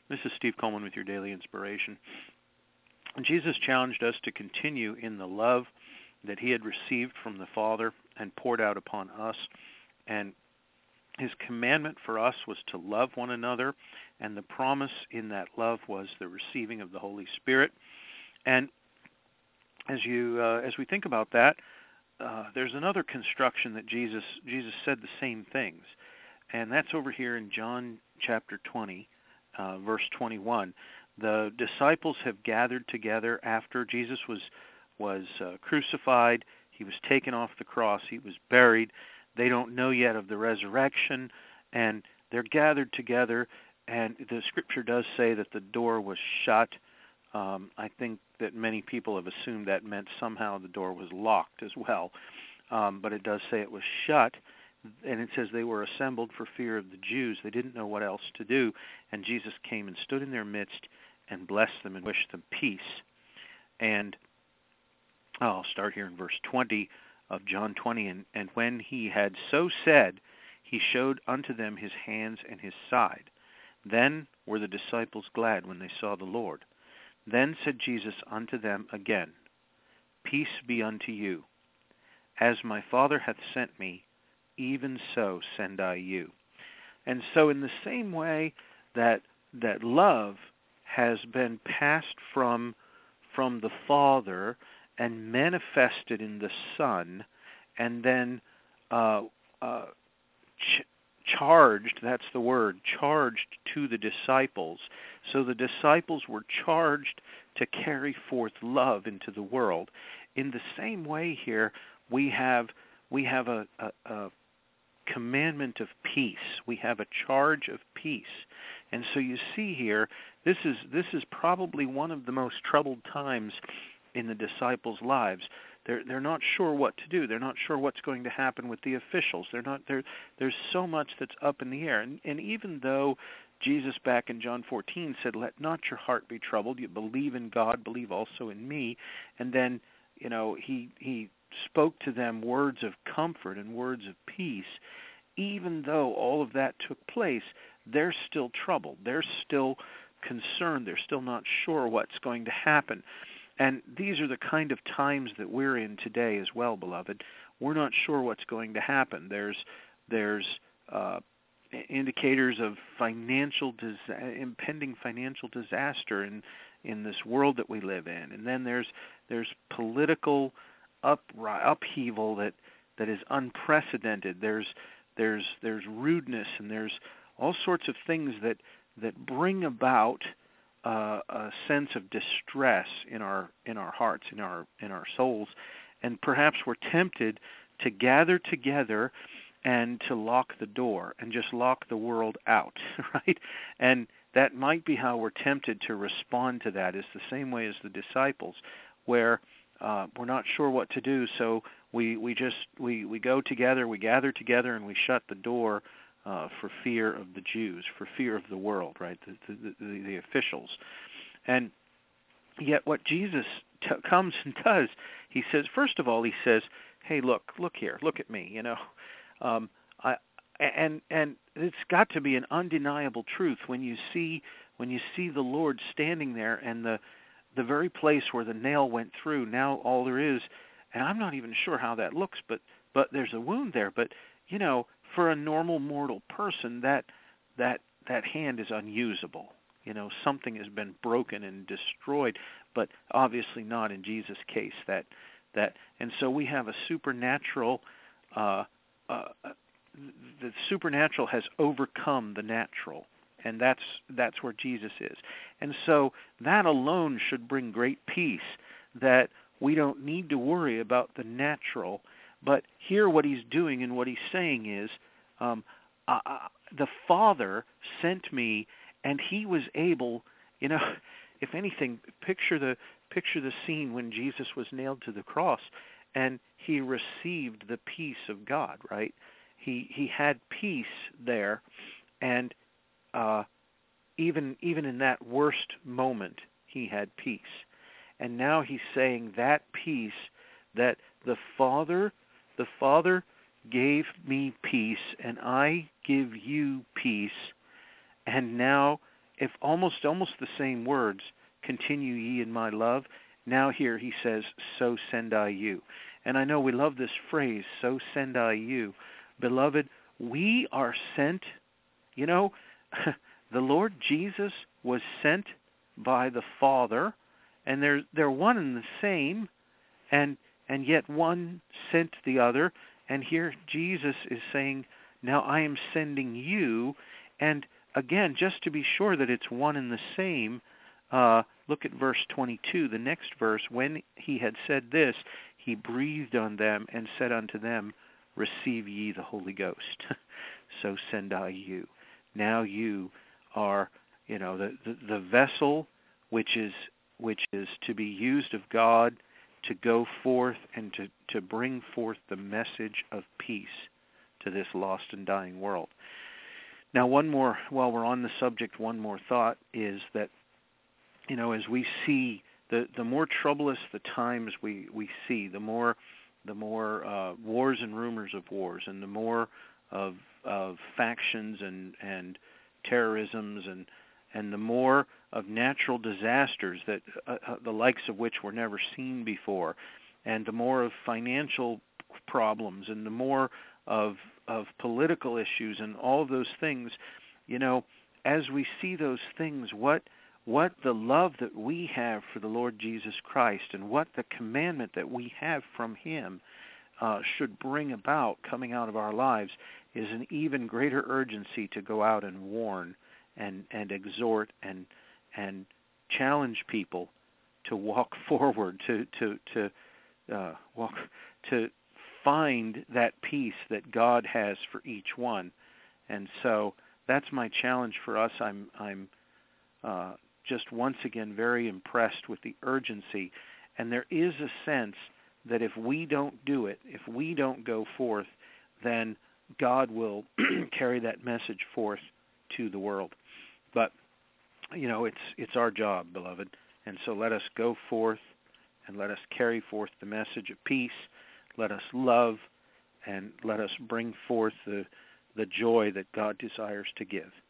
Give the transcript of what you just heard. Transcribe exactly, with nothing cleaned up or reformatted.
This is Steve Coleman with your Daily Inspiration. Jesus challenged us to continue in the love that he had received from the Father and poured out upon us. And his commandment for us was to love one another, and the promise in that love was the receiving of the Holy Spirit. And as you uh, as we think about that, uh, there's another construction that Jesus Jesus said the same things, and that's over here in John chapter twenty, uh, verse twenty-one. The disciples have gathered together after Jesus was was uh, crucified. He was taken off the cross. He was buried. They don't know yet of the resurrection, and they're gathered together, and the Scripture does say that the door was shut. Um, I think that many people have assumed that meant somehow the door was locked as well, um, but it does say it was shut, and it says they were assembled for fear of the Jews. They didn't know what else to do, and Jesus came and stood in their midst and blessed them and wished them peace. And I'll start here in verse twenty of John twenty, and, and when he had so said, he showed unto them his hands and his side. Then were the disciples glad when they saw the Lord. Then said Jesus unto them again, Peace be unto you. As my Father hath sent me, even so send I you. And so in the same way that that love has been passed from from the Father and manifested in the Son, and then uh, uh, ch- charged, that's the word, charged to the disciples. So the disciples were charged to carry forth love into the world. In the same way here, we have we have a, a, a commandment of peace. We have a charge of peace. And so you see here, this is this is probably one of the most troubled times in the disciples' lives. They're they're not sure what to do. They're not sure what's going to happen with the officials. They're not there. There's so much that's up in the air. And and even though Jesus back in John fourteen said, "Let not your heart be troubled. You believe in God, believe also in me." And then, you know, he he spoke to them words of comfort and words of peace. Even though all of that took place, they're still troubled. They're still concerned. They're still not sure what's going to happen. And these are the kind of times that we're in today as well, beloved. We're not sure what's going to happen. There's there's uh, indicators of financial dis- impending financial disaster in in this world that we live in, and then there's there's political up, upheaval that that is unprecedented. There's there's there's rudeness, and there's all sorts of things that that bring about Uh, a sense of distress in our in our hearts, in our in our souls, and perhaps we're tempted to gather together and to lock the door and just lock the world out, right? And that might be how we're tempted to respond to that. Is the same way as the disciples, where uh, we're not sure what to do, so we we just we we go together, we gather together, and we shut the door. Uh, for fear of the Jews, for fear of the world, right, the, the, the, the officials. And yet what Jesus t- comes and does, he says, first of all, he says, hey, look, look here, look at me, you know. Um, I, and and it's got to be an undeniable truth when you see when you see the Lord standing there, and the the very place where the nail went through, now all there is, and I'm not even sure how that looks, but but there's a wound there, but, you know, for a normal mortal person, that that that hand is unusable. You know, something has been broken and destroyed, but obviously not in Jesus' case. That that, and so we have a supernatural. Uh, uh, the supernatural has overcome the natural, and that's that's where Jesus is. And so that alone should bring great peace. That we don't need to worry about the natural. But here what he's doing and what he's saying is, um, uh, the Father sent me, and he was able, you know, if anything, picture the picture the scene when Jesus was nailed to the cross, and he received the peace of God, right? He he had peace there, and uh, even even in that worst moment, he had peace. And now he's saying that peace that the Father The Father gave me peace, and I give you peace, and now if almost almost the same words, continue ye in my love, now here he says, so send I you. And I know we love this phrase, so send I you. Beloved, we are sent, you know, the Lord Jesus was sent by the Father, and they're they're one and the same, and and yet one sent the other. And here Jesus is saying, now I am sending you. And again, just to be sure that it's one and the same, uh, look at verse twenty-two, the next verse. When he had said this, he breathed on them and said unto them, receive ye the Holy Ghost. So send I you. Now you are, you know, the, the, the vessel which is which is to be used of God to go forth and to, to bring forth the message of peace to this lost and dying world. Now, one more, while we're on the subject, one more thought is that, you know, as we see, the, the more troublous the times we, we see, the more the more uh, wars and rumors of wars, and the more of of factions and, and terrorisms, and and the more of natural disasters that uh, uh, the likes of which were never seen before, and the more of financial problems, and the more of of political issues, and all of those things, you know, as we see those things, what what the love that we have for the Lord Jesus Christ and what the commandment that we have from him uh, should bring about coming out of our lives is an even greater urgency to go out and warn and, and exhort and and challenge people to walk forward, to to to uh, walk to find that peace that God has for each one. And so that's my challenge for us. I'm I'm uh, just once again very impressed with the urgency, and there is a sense that if we don't do it, if we don't go forth, then God will carry that message forth to the world. But you know, it's it's our job, beloved, and so let us go forth and let us carry forth the message of peace. Let us love, and let us bring forth the the joy that God desires to give.